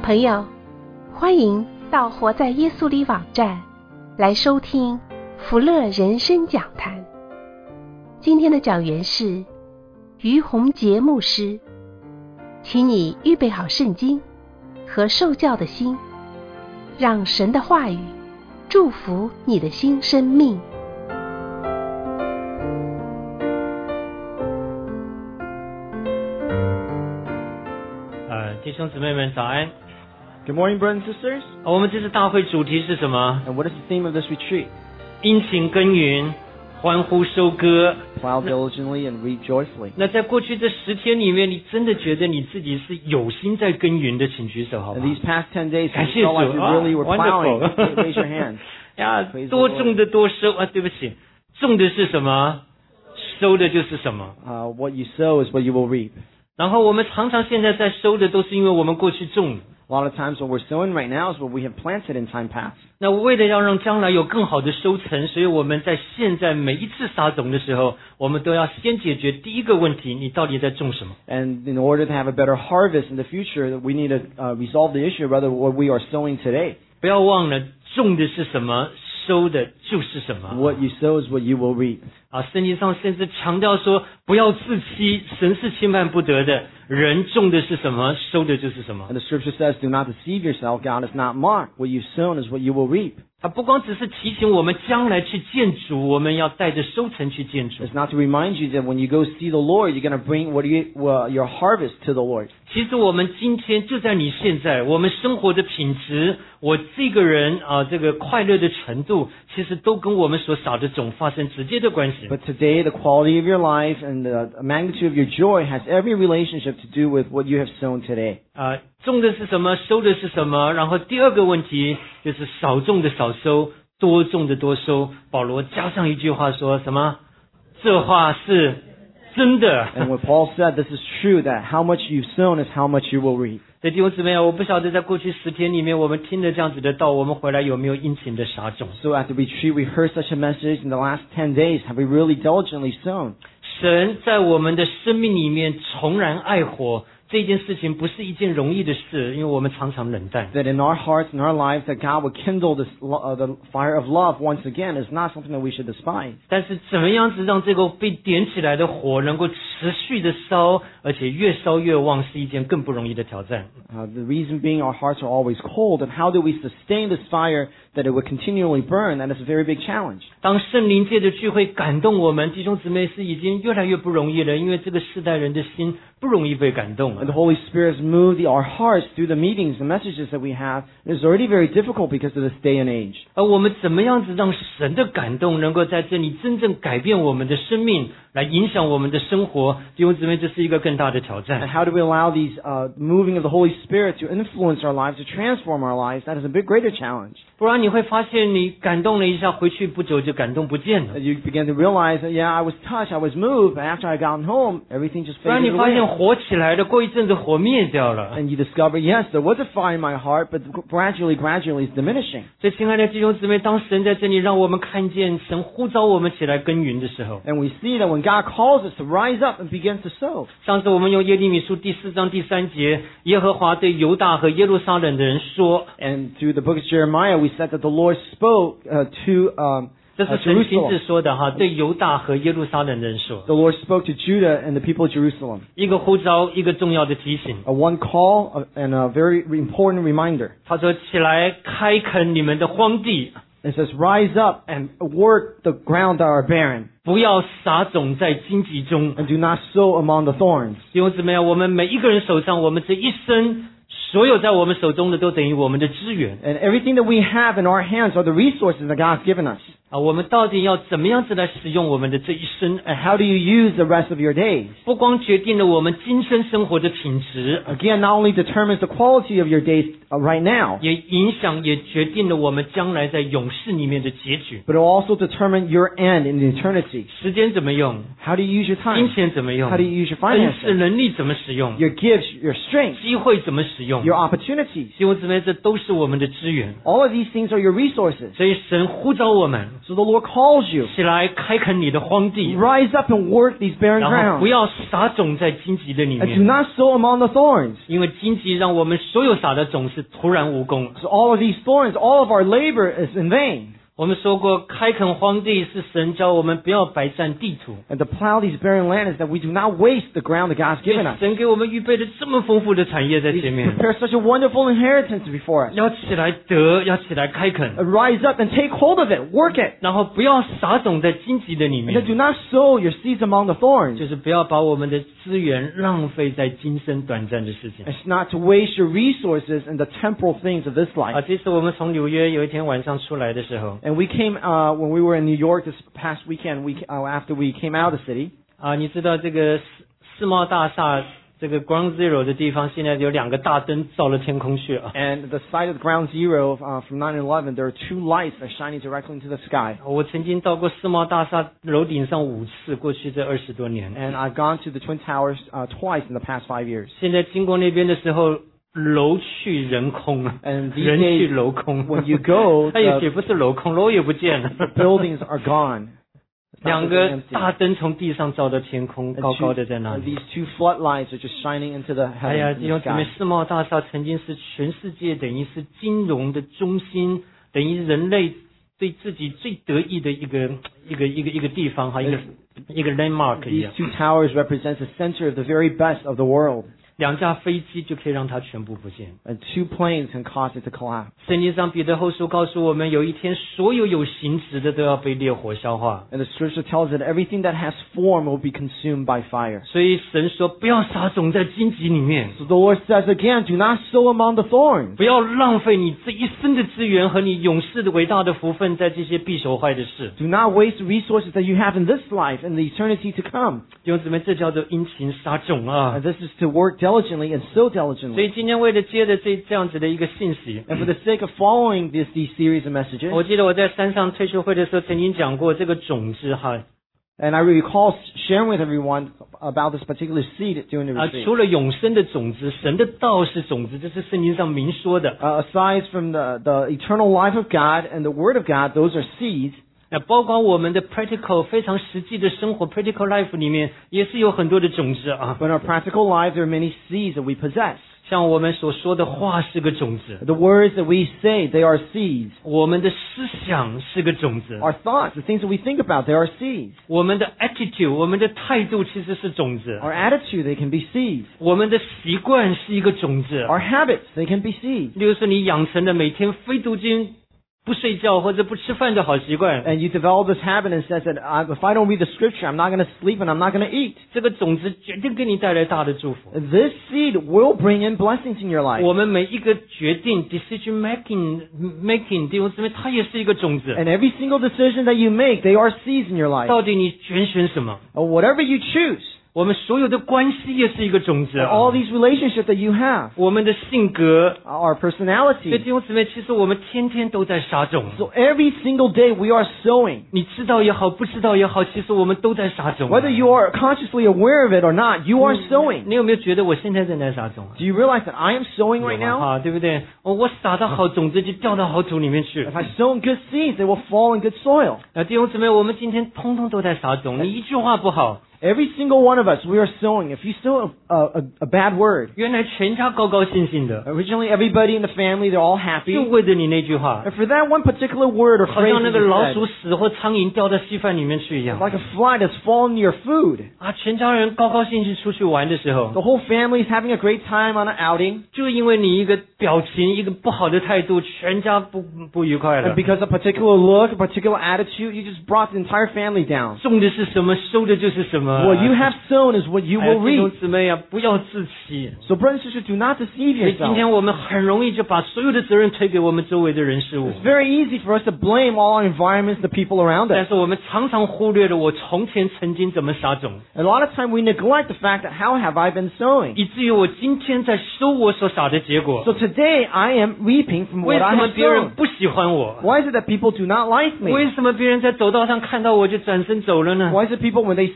朋友，欢迎到活在耶稣里网站来收听福乐人生讲坛。今天的讲员是于洪杰牧师，请你预备好圣经和受教的心，让神的话语祝福你的新生命。 弟兄姊妹们早安。 Good morning, brothers and sisters. 我们这次大会主题是什么？ And what is the theme of this retreat? 殷勤耕耘，欢呼收割。 Plow diligently and reap joyfully. 那在过去这10天里面，你真的觉得你自己是有心在耕耘的，请举手好不 And 好？ these past 10 days, 感 you 谢主 felt like you really were plowing. wonderful Raise your hand. 呀 Praise the 多 Lord. 种的多收啊！对不起，种的是什么，收的就是什么。 What you sow is what you will reap. 然后我们常常现在在收的，都是因为我们过去种了。 A lot of times what we're sowing right now is what we have planted in time past. 那为了要让将来有更好的收成，所以我们在现在每一次撒种的时候，我们都要先解决第一个问题：你到底在种什么？ And in order to have a better harvest in the future, we need to resolve the issue of whether what we are sowing today. 不要忘了，种的是什么，收的就是什么。 What you sow is what you will reap. 圣经上甚至强调说，不要自欺，神是轻慢不得的。人种的是什么，收的就是什么。 And the scripture says, do not deceive yourself. God is not mocked. What you've sown is what you will reap. 它不光只是提醒我们将来去见主，我们要带着收成去见主。 It's not to remind you that when you go see the Lord, you're going to bring your harvest to the Lord. 其实我们今天就在你现在，我们生活的品质，我这个人这个快乐的程度，其实都跟我们所撒的种发生直接的关系。 But today, the quality of your life and the magnitude of your joy has every relationship to do with what you have sown today. 种的是什么，收的是什么。然后第二个问题就是少种的少收，多种的多收。保罗加上一句话说什么？这话是真的。 And what Paul said, this is true, that how much you've sown is how much you will reap. 弟兄姊妹，我不晓得在过去10天里面，我们听了这样子的道，我们回来有没有殷勤的撒种？ So at the retreat, we heard such a message in the last 10 days. Have we really diligently sown? 神在我们的生命里面重燃爱火，这件事情不是一件容易的事，因为我们常常冷淡。 That in our hearts and our lives, that God would kindle this, the fire of love once again is not something that we should despise. 但是怎么样子让这个被点起来的火能够持续的烧，而且越烧越旺，是一件更不容易的挑战。 The reason being our hearts are always cold, and how do we sustain this fire that it would continually burn? That is a very big challenge. 当圣灵界的聚会感动我们，弟兄姊妹是已经越来越不容易了，因为这个世代人的心不容易被感动。 And the Holy Spirit has moved our hearts through the meetings, the messages that we have. It is already very difficult because of this day and age. 而我们怎么样子让神的感动能够在这里真正改变我们的生命，来影响我们的生活？弟兄姊妹，这是一个更大的挑 And 战。 how do we allow these moving of the Holy Spirit to influence our lives, to transform our lives? That is a big greater challenge. 不然你会发现，你感动了一下，回去不久就感动不见了。 You begin to realize that, yeah, I was touched, I was moved, but after I got home, everything just 不然 faded 你发现 away. 火起来了，过一阵子火灭掉了。 And you discover, yes, there was a fire in my heart, but gradually it's diminishing. 所以，亲爱的弟兄姊妹，当神在这里让我们看见神呼召我们起来耕耘的时候， And we see that when God calls us to rise up and begin to sow. 上次我们用耶利米书第4章第3节，耶和华对犹大和耶路撒冷的人说， And through the book of Jeremiah, we said that the Lord spoke to 这是神亲自 Jerusalem. 说的哈，对犹大和耶路撒冷的人说， The Lord spoke to Judah and the people of Jerusalem. 一个呼召，一个重要的提醒。 A one call and a very important reminder. 他说：“起来，开垦你们的荒地， It says, rise up and work the ground that are barren, 不要撒种在荆棘中。” and do not sow among the thorns. 弟兄姊妹，我们每一个人手上，我们这一生，所有在我们手中的，都等于我们的资源。 And everything that we have in our hands are the resources that God has given us. 我们到底要怎么样子来使用我们的这一生？ And how do you use the rest of your days? 不光决定了我们今生生活的品质， Again, not only determines the quality of your days right now, 也影响也决定了我们将来在永世里面的结局。 but it will also determine your end in eternity. 时间怎么用？ How do you use your 金 time? 钱怎么用？ How do you use your 恩赐 finances? 能力怎么使用？ Your gifts, your strength, 机会怎么使用？ 用。 your opportunities. 弟兄姊妹，这都是我们的资源。 All of these things are your resources. 所以神呼召我们 So the Lord calls you. 起来开垦你的荒地， Rise up and work these barren 然后不 grounds. 要撒种在荆棘的里 And do 面， not sow among the thorns. 因为荆棘让我们所有撒的种是徒然无功。 So all of these thorns, all of our labor is in vain. 我们说过，开垦荒地是神教我们不要白占地土， And to plow these barren land is that we do not waste the ground that God's 因 given 为 us. 神给我们预备的这么丰富的产业在 He's 前面， prepared such a wonderful inheritance before us. 要起来得，要起来开垦， Rise up and take hold of it. Work it. 然后不要撒种在荆棘的里 And then 面， do not sow your seeds among the thorns. 就是不要把我们的资源浪费在今生短暂的事情。 It's not to waste your resources in the temporal things of this 啊， life. 这次我们从纽约有一天晚上出来的时候， And we came, when we were in New York this past weekend, after we came out of the city, 啊，你知道这个世贸大厦这个 Ground Zero 的地方，现在有2个大灯照了天空去啊。 and the site of Ground Zero from 9/11, there are 2 lights that are shining directly into the sky. 我曾经到过世贸大厦楼顶上5次，过去这20多年。 And I've gone to the Twin Towers twice in the past 5 years. 现在经过那边的时候，楼去人空啊， And these 人去 days, 楼空。 when you go, 它也不是楼空，楼也不见了。 the buildings are gone. It's not 2 that 个 they're empty. 大灯从地上照到天空， And 高高的在那 and 里。 these 2 floodlights are just shining into the 哎呀， heavens 弟 in 兄 the 姊妹， sky. 世贸大厦曾经是全世界等于是金融的中心，等于人类对自己最得意的一个地方哈，一个 landmark 一 These 样。 2 towers represent the center of the very best of the world. 2架飞机就可以让它全部不见。 And 2 planes can cause it to collapse. 圣经上彼得后书告诉我们，有一天所有有形质的都要被烈火消化。 And the scripture tells that everything that has form will be consumed by fire. 所以神说，不要撒种在荆棘里面， So the Lord says again, do not sow among the thorns. 不要浪费你这一生的资源和你永世的伟大的福分在这些必朽坏的事。 Do not waste the resources that you have in this life and the eternity to come. 弟兄姊妹，这叫做殷勤撒种啊 And！this is to work diligently and sow 所 diligently. 以今天为了接着这样子的一个信息， And for the sake of following these series of messages, 我记得我在山上退休会的时候曾经讲过这个种子哈 and I recall sharing with everyone about this particular seed during the 啊， retreat. 除了永生的种子，神的道是种子，这是圣经上明说的。 Aside from the eternal life of God and the Word of God, those are seeds. 那包括我们的 practical 非常实际的生活 practical life 里面，也是有很多的种子啊。 But in our practical life, there are many seeds that we possess. 像我们所说的话是个种子， The words that we say, they are seeds. 我们的思想是个种子， Our thoughts, the things that we think about, they are seeds. 我们的 attitude 我们的态度其实是种子， Our attitude, they can be seeds. 我们的习惯是一个种子。 Our habits, they can be seeds. 例如说，你养成了每天非读经、不睡觉或者不吃饭的好习惯， And you develop this habit and says that if I don't read the scripture, I'm not going to sleep and I'm not going to eat. 这个种子决定给你带来大的祝福。 This seed will bring in blessings in your life. 我们每一个决定 decision making 弟兄姊妹，它也是一个种子。 And every single decision that you make, they are seeds in your life. 到底你选什么？ Whatever you choose, 我们所有的关系也是一个种子 and 啊。 all these relationships that you have, 我们的性格， our 所以 personality. 弟兄姊妹，其实我们天天都在撒种。 So every single day we are sowing. 你知道也好，不知道也好，其实我们都在撒种。 Whether you are consciously aware of it or not, you are sowing. 你有没有觉得我现在正在撒种啊？ Do you realize that I am sowing right 有吗 now? 啊，对不对？我撒到好种子就掉到好土里面去。 If I sow in good seeds, they will fall in good soil. 弟兄姊妹，我们今天通通都在撒种。你一句话不好， Every single one of us, we are sowing. If you sow a bad word, 原来全家高高兴兴的， originally everybody in the family, they're all happy. 就为着你那句话， And for that one particular word or 好 phrase 像那 that 个 you 老 said, 鼠屎或苍蝇掉到稀饭里面去一样 like a fly that's fallen in your food. 啊！全家人高高兴兴出去玩的时候， The whole family is having a great time on an outing. 就因为你一个表情、一个不好的态度，全家不愉快了 And。because a particular look, a particular attitude, you just brought the entire family down. 种的是什么，收的就是什么。 What you have sown is what you 哎呀 will 弟兄 reap. 姊妹呀，不要自欺。 So brothers and sisters, do not deceive 所以今 yourself. 天我们很容易就把所有的责任推给我们周围的人事物， It's very easy for us to blame all our environments, the people around 但 us. 是我们常常忽略了我从前曾经怎么撒种， A lot of time we neglect the fact that how have I been sowing? 以至于我今天在收我所撒的结果。 So today I am reaping from 为 what 什 I 么 have 别人 sown. 不喜欢我？ Why is it that people do not like me? 为什么别人在走道上看到我就转身走了呢？ Why is it people when they see that I'm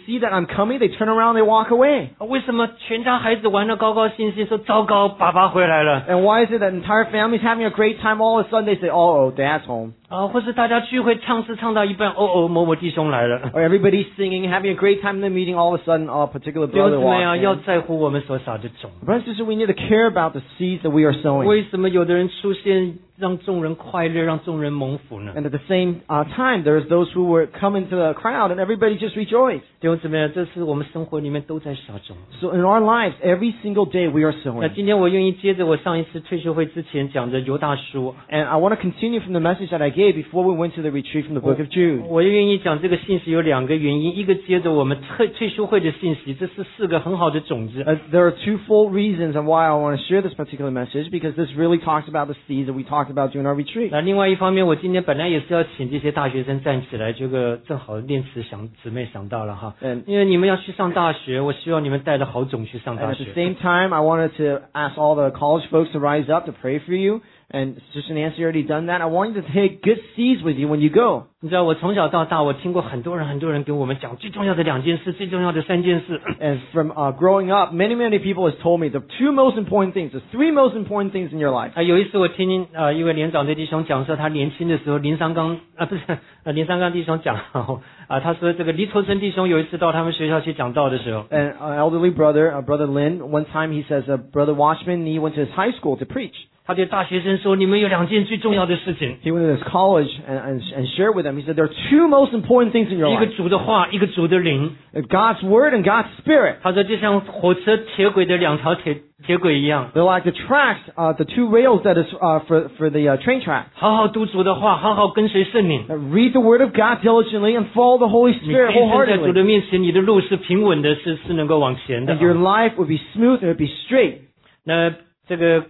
I'm coming, they turn around, they walk away. 为什么全家孩子玩得高高兴兴，说糟糕，爸爸回来了？ And why is it that entire family's having a great time, all of a sudden they say, oh, Dad's home. 或是大家聚会唱诗唱到一半，某某弟兄来了。 Or everybody's singing, having a great time in the meeting, all of a sudden, a particular 弟兄 brother 姊妹啊， walks 要 in. 在乎我们所撒的种。 Brothers and sisters, we need to care about the seeds that we are sowing. 为什么有的人出现让众人快乐，让众人蒙福呢？ And at the same time, there's those who were coming to the crowd and everybody just rejoiced. 弟兄姊妹啊，这是我们生活里面都在撒种。 So in our lives, every single day we are 那 sowing. 今天我愿意接着我上一次退休会之前讲的犹大书， And I want to continue from the message that I gave before we went to the retreat from the book of Jude. 我愿意讲这个信息有两个原因，一个接着我们退休会的信息，这是4个很好的种子。 There are twofold reasons on why I want to share this particular message, because this really talks about the seeds that we talked about during our retreat. 那另外一方面，我今天本来也是要请这些大学生站起来，这个正好练词姊妹想到了哈， And 因为你们要去上大学，我希望你们带着好种去上 And 大 at 学 the。same time, I wanted to ask all the college folks to rise up to pray for you. And Sister Nancy already done that. I want you to take good seeds with you when you go. 你知道我从小到大，我听过很多人给我们讲最重要的2件事，最重要的3件事。 And from growing up, many people has told me the 2 most important things, the 3 most important things in your life. 有一次我听一位年长的弟兄讲说，他年轻的时候，林三刚弟兄讲他说这个黎头生弟兄有一次到他们学校去讲道的时候， And an elderly brother, Brother Lin, one time he says, Brother Watchman, he went to his high school to preach. 他对大学生说：“你们有2件最重要的事情， He went to his college and shared with them. He said, there are 2 most important things in your 一个 life. 主的话，一个主的灵。 God's word and God's spirit. 他说就像火车铁轨的2条铁轨一样， They're like the tracks, the 2 rails that is for the train track. 好好读主的话，好好跟随圣灵。 Read the word of God diligently and follow the Holy 你 Spirit 一生在主 wholeheartedly. 的面前，你的路是平稳的，是能够往前的 And。your life would be smooth and it would be straight. 那这个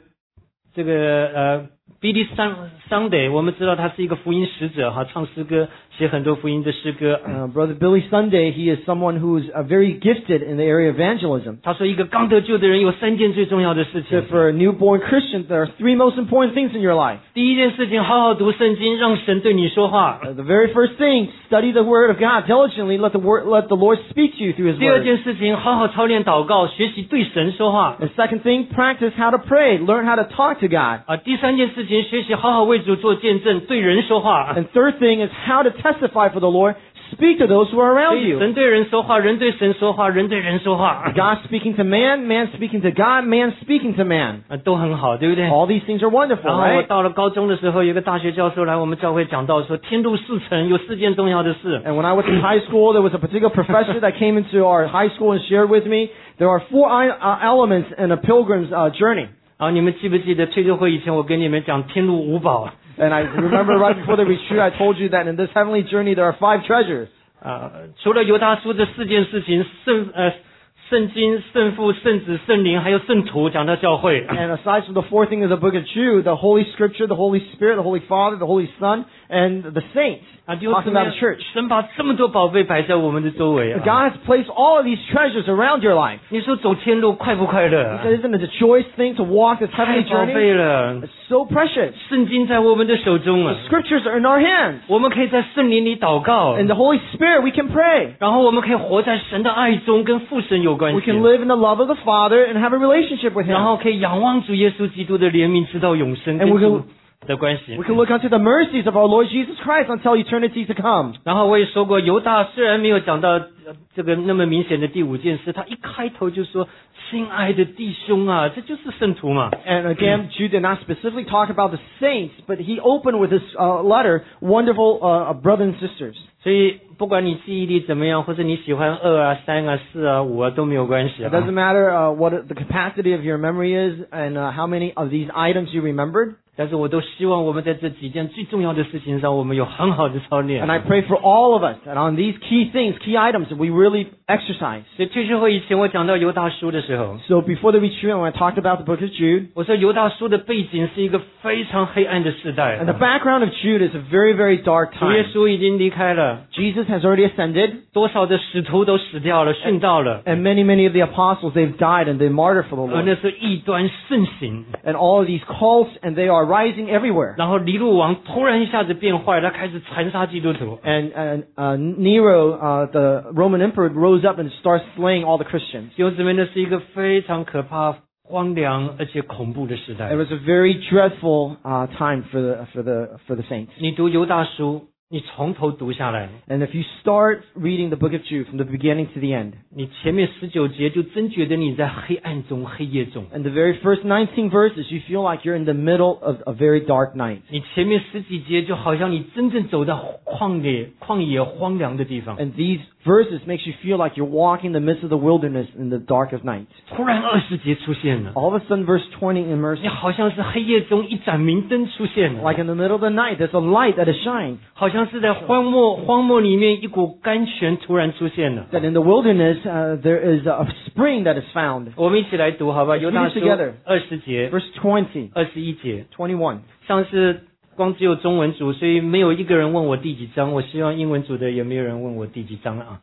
Billy Sunday， 我们知道他是一个福音使者哈，唱诗歌，写很多福音的诗歌。 Brother Billy Sunday, he is someone who is very gifted in the area of evangelism. 他说一个刚得救的人有3件最重要的事 So 情。 for newborn Christians, there are 3 most important things in your life. 第一件事情，好好读圣经，让神对你说话。 The very first thing, study the word of God diligently. Let the Lord speak to you through His 第二 word. 件事情，好好操练祷告，学习对神说话。 The second thing, practice how to pray. Learn how to talk to God. 第3件事情，学习好好为主做见证，对人说话。 And third thing is how to testify for the Lord. Speak to those who are 所 around 以 you. 神对人说话，人对神说话，人对人说话， God speaking to man, man speaking to God, man speaking to man. 都很好，对不对？ All these things are wonderful, 然后我 right? 到了高中的时候，有一个大学教授来我们教会讲到说，天路4程有4件重要的事。 And when I was in high school, there was a particular professor that came into our high school and shared with me, there are 4 elements in a pilgrim's journey. 然后你们记不记得退休会以前，我跟你们讲天路5宝 And I remember right before the retreat, I told you that in this heavenly journey, there are 5 treasures. 除了犹大书这4件事情，圣经、圣父、圣子、圣灵，还有圣徒，讲到教会。 And aside from the 4 things of the book of Jude, the Holy Scripture, the Holy Spirit, the Holy Father, the Holy Son, and the saints, 弟兄姊 talking 妹 about the church. 神把这么多宝贝摆在我们的周围 God has placed all of these treasures around your life. 你说走天路快不快乐？ Isn't it a joyous thing to walk this 太 heavenly 宝 journey? 贝了！ It's so precious. 圣经在我们的手中 The Scriptures are in our hands. 我们可以在圣灵里祷告， In the Holy Spirit, we can pray. 然后我们可以活在神的爱中，跟父神有关 We 系， can live in the love of the Father and have a relationship with 然 Him. 后可以仰望主耶稣基督的怜悯，直到永生， And 跟 we 主 can 的关系 We。can look unto the mercies of our Lord Jesus Christ until eternity to come. 然后我也说过，犹大虽然没有讲到这个那么明显的第5件事，他一开头就说：“亲爱的弟兄啊，这就是圣徒嘛。” And again, Jude did not specifically talk about the saints, but he opened with this letter, wonderful brothers and sisters. 所以不管你记忆力怎么样，或者你喜欢2啊、3啊、4啊、5啊都没有关系 It doesn't matter what the capacity of your memory is and how many of these items you remembered. 但是我都希望我们在这几件最重要的事情上，我们有很好的操练 And。I pray for all of us that on these key things, key items, that we really exercise. 所以退休会以前，我讲到犹大书的时候， So before the retreat, when I talked about the book of Jude, 我说犹大书的背景是一个非常黑暗的时代 and the。background of Jude is a very, very dark 主耶 time. 稣已经离开了， Jesus has already ascended, 多少的使徒都死掉了、殉道了， and many of the apostles, they've died and they're martyred for the 而 Lord. 那是异端盛行。 And all of these cults, and they are rising everywhere. 然后尼禄王突然一下子变坏，他开始残杀基督徒。 And Nero, the Roman emperor, rose rose up and starts slaying all the Christians. 弟兄姊妹，那是一个非常可怕、荒凉而且恐怖的时代 It。was a very dreadful time for the saints. 你读犹大书，你从头读下来， And if you start reading the book of Jude from the beginning to the end, 你前面19节就真觉得你在黑暗中、黑夜中。 and the very first 19 verses, you feel like you're in the middle of a very dark night. 你前面10几节就好像你真正走到旷野荒凉的地方。 And these verses makes you feel like you're walking in the midst of the wilderness in the dark of night. 突然20节出现了， All of a sudden, verse 20 immerses 你好像是黑夜中一盏明灯出现了， like in the middle of the night, there's a light that is shining. 好像是在荒漠里面一股甘泉突然出现了。 That in the wilderness, there is a spring that is found. 我们一起来读好吧，犹大书 together. 20节、 Verse 20, 21节。 21. 上次光只有中文组，所以没有一个人问我第几章。我希望英文组的也没有人问我第几章啊。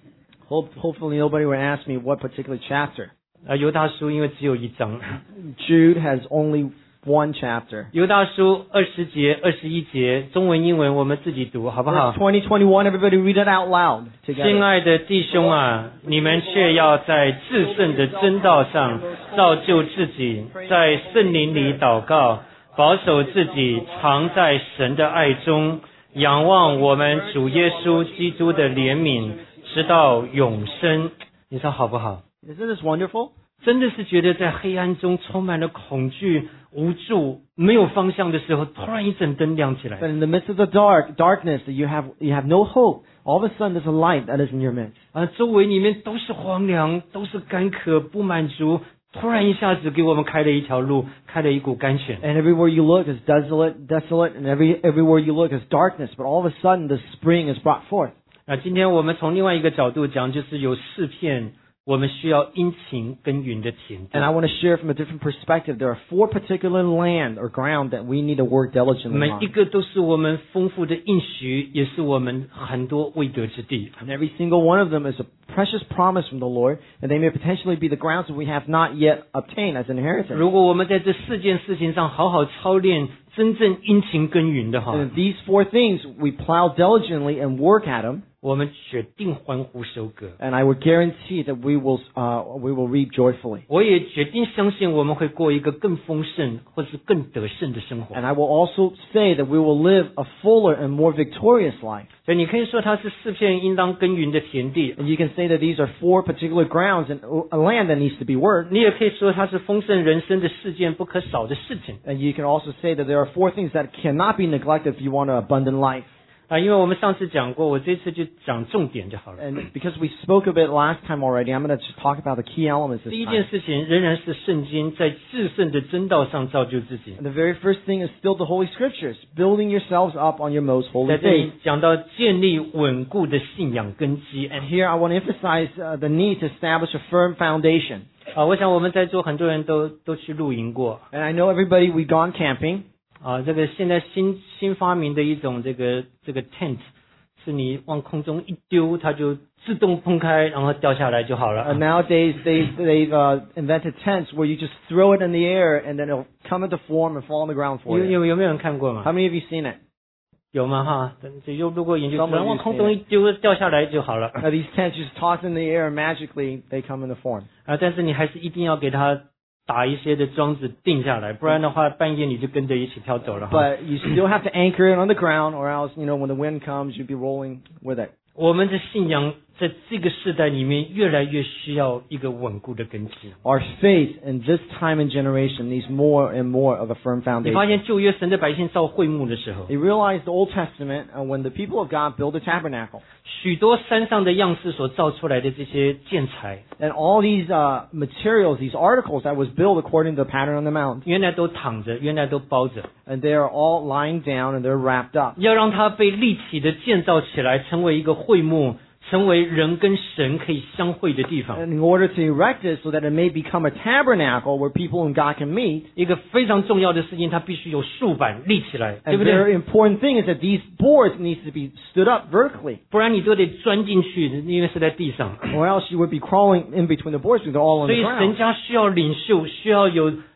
Hopefully nobody will ask me what particular chapter. 犹大书因为只有一章。 Jude has only one chapter. 犹大书20节、21节，中文、英文我们自己读，好不 Verse 好？ 20, 21, everybody read it out loud 亲 together. 爱的弟兄啊，你们却要在至圣的真道上造就自己，在圣灵里祷告，保守自己，常在神的爱中，仰望我们主耶稣基督的怜悯，直到永生。你说好不好？ Isn't this wonderful? 真的是觉得在黑暗中充满了恐惧、无助、没有方向的时候，突然一盏灯亮起来。 That in the midst of the darkness, that you have no hope. All of a sudden, there's a light that is in your midst. 周围里面都是荒凉，都是干渴、不满足。突然一下子给我们开了一条路，开了一股甘泉。 And everywhere you look is desolate, and everywhere you look is darkness. But all of a sudden, the spring is brought forth. 今天我们从另外一个角度讲，就是有4片我们需要殷勤耕耘的田地。 And I want to share from a different perspective. There are 4 particular land or ground that we need to work diligently 每 on. 一个都是我们丰富的应许，也是我们很多未得之地。 And every single one of them is a precious promise from the Lord, and they may potentially be the grounds that we have not yet obtained as an inheritance. 如果我们在这4件事情上好好操练，真正殷勤耕耘的话， And these 4 things, we plow diligently and work at them, 我们决定欢呼收割。 and I would guarantee that we will reap joyfully. 我也决定相信我们会过一个更丰盛或是更得胜的生活。 And I will also say that we will live a fuller and more victorious life. 所以你可以说它是4片应当耕耘的田地， And you can say that these are 4 particular grounds and a land that needs to be worked. 你也可以说它是丰盛人生的4件不可少的事情。 And you can also say that there are 4 things that cannot be neglected if you want an abundant life. 因为我们上次讲过，我这次就讲重点就好了。 And because we spoke a bit last time already, I'm going to just talk about the key elements 第一 this 件 time. 事情仍然是圣经在至圣的真道上造就自己。 And the very first thing is still the Holy Scriptures, building yourselves up on your most 在 holy 这里 faith. 讲到建立稳固的信仰根基。 And here I want to emphasize the need to establish a firm foundation. 我想我们在座很多人都去露营过。 And I know everybody, we've gone camping. 这个现在新发明的一种这个 tent， 是你往空中一丢，它就自动崩开，然后掉下来就好了。 Nowadays, they've invented tents where you just throw it in the air and then it'll come into form and fall on the ground for you. 有没有人看过嘛？ How many of you seen it? 有吗？哈，就路过研究， Some of you 往空中一丢，掉下来就好了。 These tents just toss in the air and magically they come into form. 但是你还是一定要给它打一些的桩子定下来，不然的话半夜你就跟着一起飘走了。 But you still have to anchor it on the ground or else, when the wind comes, you'd be rolling with it. 我们的信仰在这个世代里面越来越需要一个稳固的根基。 Our faith in this time and generation needs more and more of a firm 你发 foundation. 现旧约神的百姓造会幕的时候， They realized the Old Testament when the people of God built a tabernacle. 许多山上的样式所造出来的这些建材， And all these materials, these articles that was built according to the pattern on the mount, 原来都躺着，原来都包着， and they are all lying down and they're wrapped up. 要让它被立体的建造起来，成为一个会幕，成为人跟神可以相会的地方。 And in order to erect it so that it may become a tabernacle where people and God can meet, 一个非常重要的事情，它必须有竖板立起来，对 a 不对？ very important thing is that these boards needs to be stood up vertically, 不然你都得钻进去，因为是在地上。 or else you would be crawling in between the boards because they're all on 所 the 以神 ground. 家需要领袖，需要有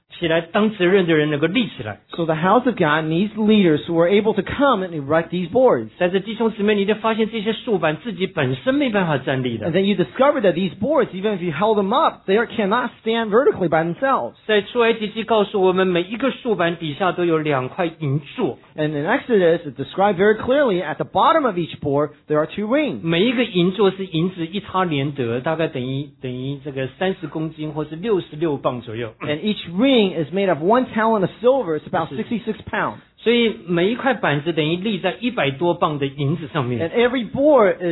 起来当责任的人能够立起来。 So the house of God needs leaders who are able to come and erect these boards. 在这弟兄姊妹，你就发现这些竖板自己本身没办法站立 And 的。 then you discover that these boards, even if you held them up, they cannot stand vertically by themselves. 在出埃及记告诉我们，每一个竖板底下都有2块银座， And in Exodus, it's described very clearly, at the bottom of each board, there are 2 rings. 每一个银座是银子1他连得，大概等于这个30公斤或是66磅左右。 And each ring is made of 1 talent of silver. It's about 66 pounds. 所以每一块板子等于立在100多磅的银子上 And 面。 every board is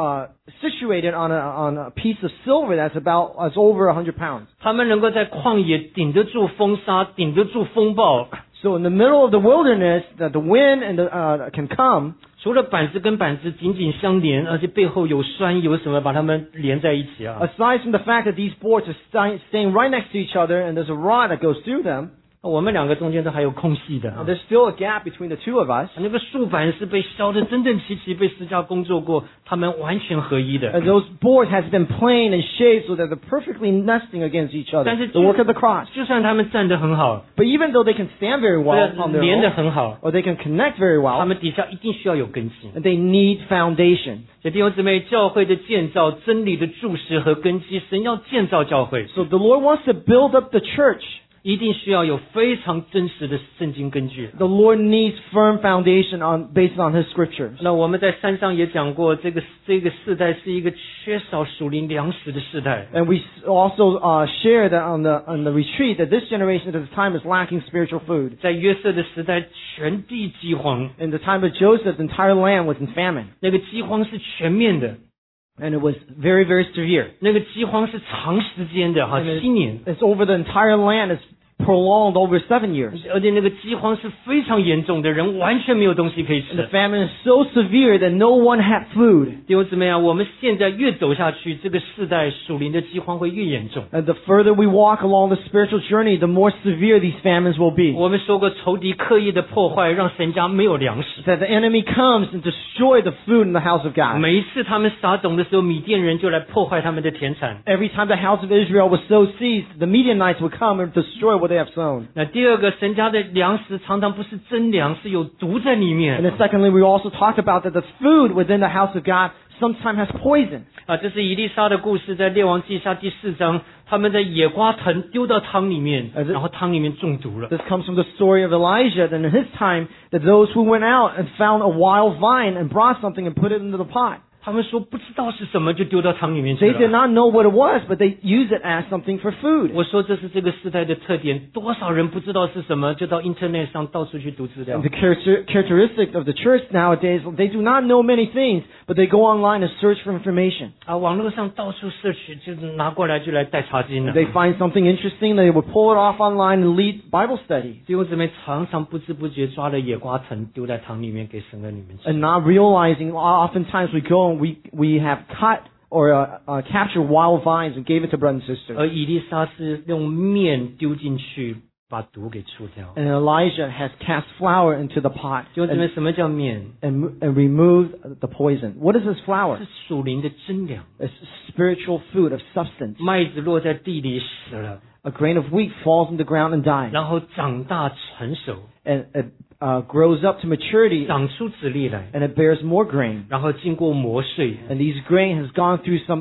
situated on a piece of silver that's over 100 pounds. 他们能够在旷野顶得住风沙，顶得住风暴。 So in the middle of the wilderness, that the wind and can come. 除了板子跟板子紧紧相连，而且背后有栓有什么把它们连在一起啊。 Aside from the fact that these boards are staying right next to each other and there's a rod that goes through them, 我们2个中间都还有空隙的啊。 there's still a gap between the 2 of us. 那个竖板是被削得整整齐齐，被施加工作过，他们完全合一的。 And those boards has been planed and shaped so that they're perfectly nesting against each other. 但是 The work of the cross. 就算他们站得很好， But even though they can stand very well on their 连得 own, 很好， or they can connect very 他 well, 们底下一定需要有根基。 and they need foundation. 所以弟兄姊妹，教会的建造、真理的注释和根基，神要建造教会， So the Lord wants to build up the church. 一定需要有非常真实的圣经根据。 The Lord needs firm foundation based on His scriptures. 那我们在山上也讲过，这个世代是一个缺少属灵粮食的世代。 And we also share that on the retreat that this generation at this time is lacking spiritual food. 在约瑟的时代，全地饥荒， In the time of Joseph, the entire land was in famine. 那个饥荒是全面的， And it was very, very severe. 那个饥荒是长时间的，哈，7年。 It's over the entire land. It's prolonged over 7 years. 而且那个饥荒是非常严重的，人完全没有东西可以 And the 吃。 famine is so severe that no one had food. 弟兄姊妹啊，我们现在越走下去，这个世代属灵的饥荒会越严重。 And the further we walk along the spiritual journey, the more severe these famines will be. 我们说过，仇敌刻意的破坏，让神家没有粮食。 That the enemy comes and destroy the food in the house of God. 每一次他们撒种的时候，米甸人就来破坏他们的田产。 Every time the house of Israel was sow seeds, the Midianites would come and destroy what they have sown. 那第二个，神家的粮食常常不是真粮，是有毒在里 And 面。 then secondly, we also talked about that the food within the house of God sometimes has poison. 啊，这是以利沙的故事，在列王记下第4章，他们在野瓜藤丢到汤里面，然后汤里面中毒了。 This comes from the story of Elijah, that in his time, that those who went out and found a wild vine and brought something and put it into the pot. 他们说不知道是什么，就丢到汤里面去 They did 了。 not know what it was, but they used it as something for food. 我说这是这个时代的特点，多少人不知道是什么，就到 Internet 上到处去读资料 And。the characteristic of the church nowadays, they do not know many things, but they go online and search for information. 啊，网络上到处摄取，就是拿过来就来带查经了。 They find something interesting, they would pull it off online and lead Bible study. 弟兄姊妹常常不知不觉抓了野瓜藤丢在汤里面给神儿你们吃。 And not realizing, oftentimes we go and we have cut or captured wild vines and gave it to brothers and sisters. 而以利沙是用面丢进去，把毒给除掉。 And Elijah has cast flour into the pot 弟兄姊妹，什么叫面？ and removed the poison. What is this flour? 是属灵的真粮。 It's spiritual food of substance. 麦子落在地里死了， A grain of wheat falls in the ground and dies. 然后长大成熟， And it grows up to maturity 长出籽粒来， and it bears more grain. 然后经过磨碎。 And these grain has gone through some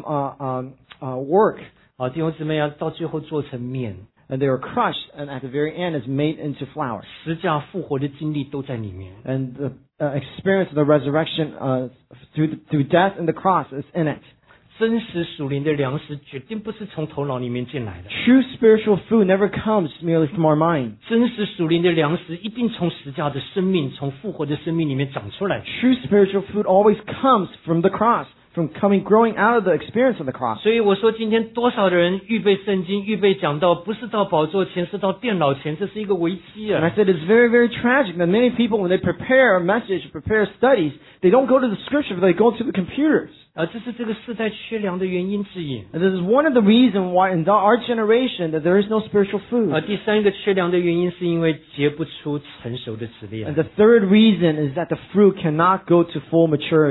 work. 好，弟兄姊妹要到最后做成面， And they are crushed, and at the very end is made into flour. 十架复活的经历都在里面。 And the experience of the resurrection through death and the cross is in it. 真实属灵的粮食决定不是从头脑里面进来的， True spiritual food never comes merely from our mind. 真实属灵的粮食一定从十架的生命、从复活的生命里面长出来。 True spiritual food always comes from the cross, from growing out of the experience of the cross. 所以我说，今天多少的人预备圣经、预备讲道，不是到宝座前，是到电脑前，这是一个危机 And I 啊！ said it's very, very tragic that many people, when they prepare a message, prepare studies, they don't go to the scripture, but they go to the computers. 这是这个世代缺粮的原因之一。 And this is one of the reasons why in our generation that there is no spiritual food. 第三个缺粮的原因是因为结不出成熟的籽粒 And the third reason is that the fruit cannot go to full maturity.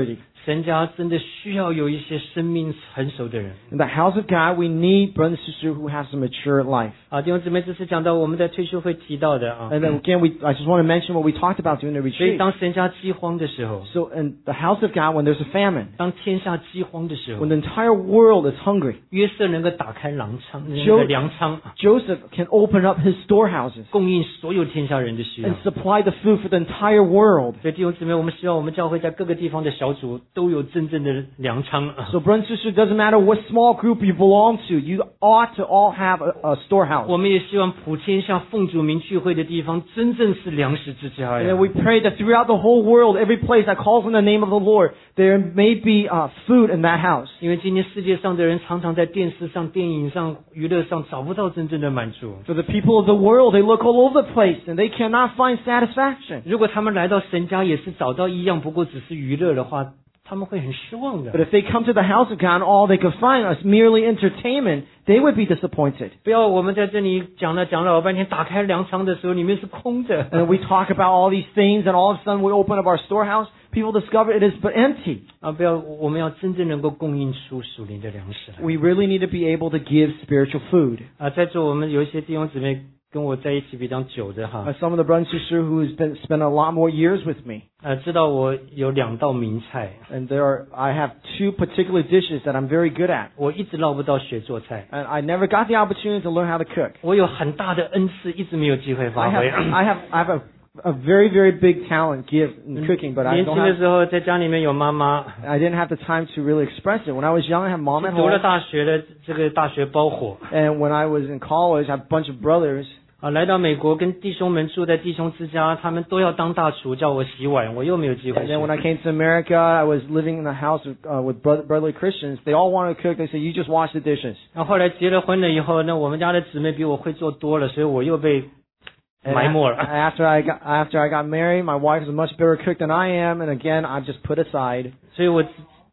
神家真的需要有一些生命成熟的人。 In the house of God, we need brothers and sisters who have some mature life. 弟兄姊妹，这是讲到我们在退休会提到的啊。 And then again, I just want to mention what we talked about during the 所以 retreat. 当神家饥荒的时候， So in the house of God, when there's a famine, 当天下饥荒的时候 when，the entire world is hungry, 约瑟能够打开粮仓，粮仓 Joseph can open up his storehouses 供应所有天下人的需要。 and supply the food for the entire world. 所以弟兄姊妹，我们希望我们教会在各个地方的小组都有真正的粮仓。 So brothers and sisters, it doesn't matter what small group you belong to, you ought to all have a storehouse. 我们也希望普天下奉主名聚会的地方真正是粮食之家 And 呀 then。we pray that throughout the whole world, every place that calls on the name of the Lord, there may be food in that house. 因为今天世界上的人常常在电视上、电影上、娱乐上找不到真正的满足。 For the people of the world, they look all over the place and they cannot find satisfaction. 如果他们来到神家也是找到一样，不过只是娱乐的话，他们会很失望的。 But if they come to the house of God and all they could find is merely entertainment, they would be disappointed. 不要我们在这里讲了老半天，打开粮仓的时候里面是空的。 And we talk about all these things and all of a sudden we open up our storehouse, people discover it is but empty. 不要，我们要真正能够供应出属灵的粮食来。 We really need to be able to give spiritual food. 在座我们有一些弟兄姊妹跟我在一起比较久的哈， Some of the brothers and sisters who has spent a lot more years with me. 知道我有2道名菜， And I have 2 particular dishes that I'm very good at. 我一直捞不到学做菜。 And I never got the opportunity to learn how to cook. 我有很大的恩赐，一直没有机会 I 发挥。 have a very, very big talent gift in cooking, but I 年 don't 轻的 have, 时候在家里面有妈妈， I didn't have the time to really express it. When I was young, I had mom at 读了 home. 大学的这个大学包伙。 And when I was in college, I had a bunch of brothers. 来到美国跟弟兄们住在弟兄之家，他们都要当大厨，叫我洗碗，我又没有机会 And 学。 then when I came to America, I was living in the house with brotherly Christians. They all wanted to cook. They said, you just wash the dishes. 后来结了婚了以后，那我们家的姊妹比我会做多了，所以我又被 And 埋没了。 after I got married, my wife is a much better cook than I am. And again, I'm just put aside. 所以我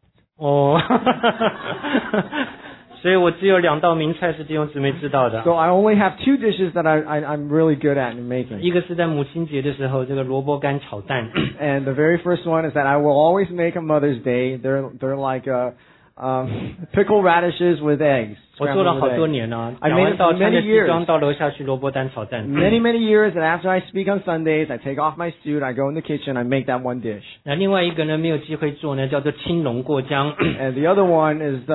所以我只有2道名菜是弟兄姊妹知道的。 So I only have 2 dishes that I'm really good at in making. 一个是在母亲节的时候，这个萝卜干炒蛋。 And the very first one is that I will always make on Mother's Day. They're like pickled radishes with eggs. 我做了 scrambled 好 with 多 eggs. 年了， I 讲 made 完 it 道 for 穿着 many 西装 years. 到楼下去萝卜蛋炒蛋。 Many years, and after I speak on Sundays, I take off my suit, I go in the kitchen, I make that one dish. 那另外一个呢，没有机会做呢，叫做青龙过江。 And the other one is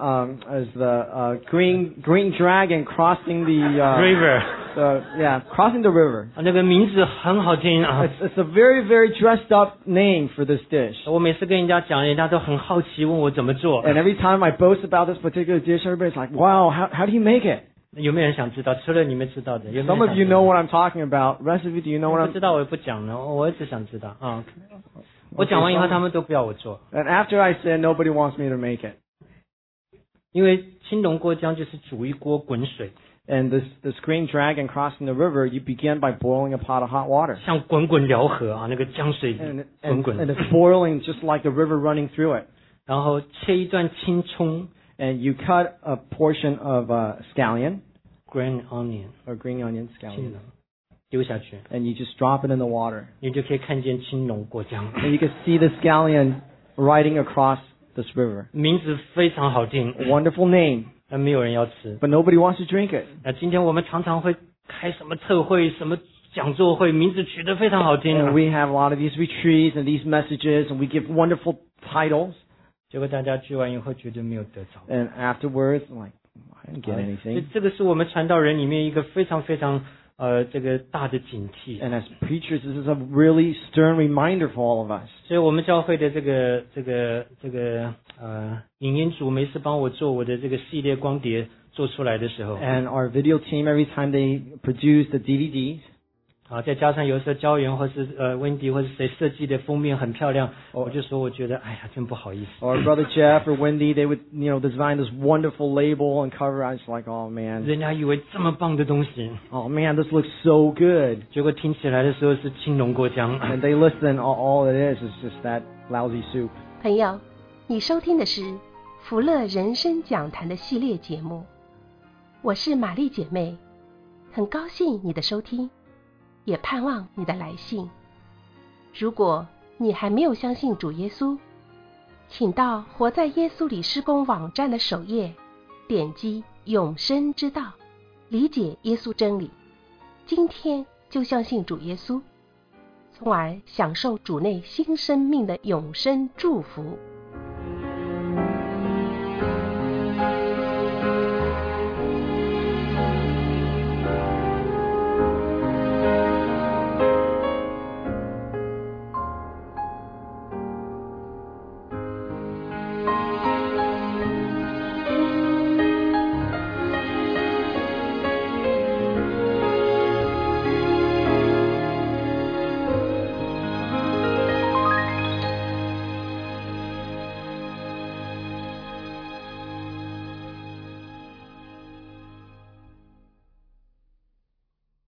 the green dragon crossing the River， crossing the river. 那个名字很好听啊。 It's a very, very dressed up name for this dish. 我每次跟人家讲，人家都很好奇，问我怎么做。 And every time I boast about this particular dish, everybody's like, wow, how do you make it? 有没有人想知道？除了你们知道的，有没有 Some 人 of 想 you 知道 know what I'm talking about. Rest of you, do you know what 不 I'm... 知道我也不讲了，我一直想知道啊。我讲完以后，他们都不要我做， And after I said, nobody wants me to make it. 因为青龙过江就是煮一锅滚水， And this green dragon crossing the river, you begin by boiling a pot of hot water. 像滚滚辽河啊，那个江水 And 滚滚。 it's boiling just like the river running through it. 然后切一段青葱 And you cut a portion of scallion, ，green onion， or green onion 青 scallion, 龙丢下去， and you just drop it in the water. 你就可以看见青龙过江。 And you can see the scallion riding across this river. 名字非常好听， Wonderful name, 但没有人要吃。 but nobody wants to drink it. 那今天我们常常会开什么特会、什么讲座会，名字取得非常好听 And 啊。 we have a lot of these retreats and these messages, and we give wonderful titles. 结果大家聚完以后觉得没有得着。 And afterwards, I'm like, I didn't get 所以 anything. 这个是我们传道人里面一个非常非常这个大的警惕。 And as preachers, this is a really stern reminder for all of us. 所以我们教会的这个影音组每次帮我做我的这个系列光碟做出来的时候， And our video team, every time they produce the DVDs, 再加上有时候胶原或是温迪或是谁设计的封面很漂亮，我就说我觉得哎呀真不好意思。 or Brother Jeff or Wendy, they would, design this wonderful label and cover. I was like, oh man, 人家以为这么棒的东西， oh man, this looks so good. 结果听起来的时候是青龙过江。 And they listen, all it is just that lousy soup. 朋友，你收听的是福乐人生讲坛的系列节目，我是玛丽姐妹，很高兴你的收听，也盼望你的来信。如果你还没有相信主耶稣， 请到活在耶稣里施工网站的首页，点击永生之道，理解耶稣真理。今天就相信主耶稣，从而享受主内新生命的永生祝福。